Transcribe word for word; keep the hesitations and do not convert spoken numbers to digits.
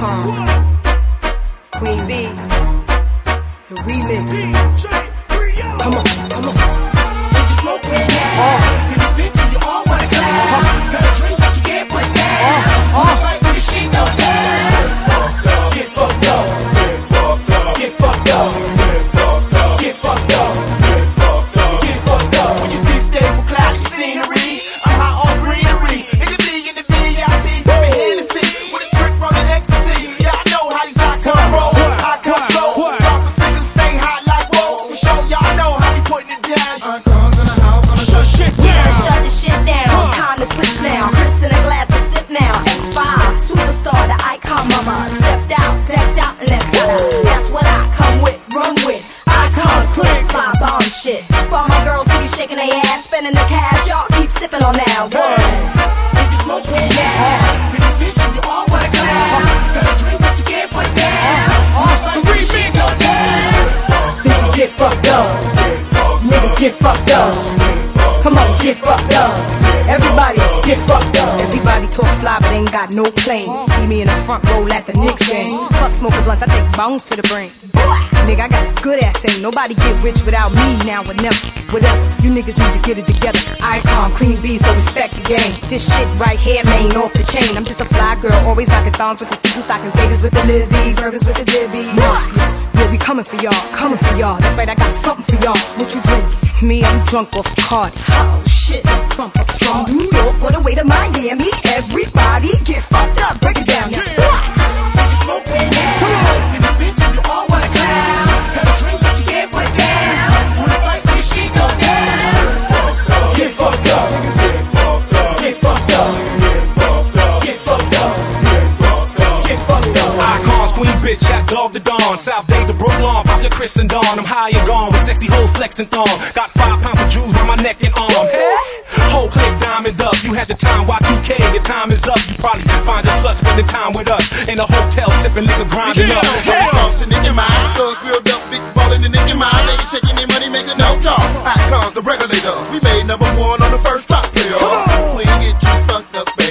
Icon, Queen B, the remix. Come on, come on. If you smoke weed now, Oh. in this bitch and you all wanna clap. Uh-huh. Got a drink but you can't put down. Uh, uh. Wanna fight with the shit go down. Get fucked up. Get fucked up. Get fucked up. Get fucked up. When you see stable cloudy scenery, I'm high on greenery. In the B, in the V I P, sipping Hennessy with a trick running ecstasy. Yeah, I know how these icons roll. Icons flow. Drop a single, stay hot like whoa. For sure, y'all know how we putting it down. Icons in the house, gonna shut shit down. Yeah, shut the shit down. Time to switch now. Chris in a glass to sip now. X five, superstar, the icon mama. Stepped out, decked out, and let's go. That's what I come with, run with. Icons click, fly bomb shit. For all my girls who be shaking their ass, spending the cash, y'all keep sipping on now. If you smoke weed now, in this bitch and you all wanna clap. Got a drink but you can't put down. Wanna fight with the shit go down. Bitches get fucked up. Niggas get fucked up. Come on, get fucked up. Everybody get fucked up. Everybody talk fly but ain't got no plane. See me in the front row at the Knicks game. Fuck smoking blunts, I take bounce to the brain. Nigga, I got a good ass aim. Nobody get rich without me now or never. Whatever, you niggas need to get it together. Icon, Queen B, so respect the game. This shit right here, man, off the chain. I'm just a fly girl, always rocking thongs with the season stocking faders with the Lizzies, burgers with the Dibbies. Yeah, we coming for y'all, coming for y'all. That's right, I got something for y'all. What you drinking? Me, I'm drunk off Cardi. Oh shit, it's Trump up from New York all the way to Miami. Everybody get fucked up, break it down now. If you smoke weed now, in this bitch and you all wanna clap. Got a drink but you can't put down. Wanna fight with the shit go down. Get fucked up. Get fucked up. Get fucked up. Get fucked up. Icons, Queen bitch, at dog to dawn. South Day to Brooklyn, pop your Chris and Dawn. I'm high and gone with sexy hoes flexing thong. Got five pounds of jewels on my neck and arm. Hey, whole clip diamond up. You had the time Y two K, your time is up. You probably find your slut spending time with us in a hotel sipping liquor grinding Yeah, up. yeah. Crossing in your mind, thugs grilled up, big ballin' in your mind. They shaking their money, making no talk. Icons, the regulators. We made number one on the first drop player. We get you fucked up, baby.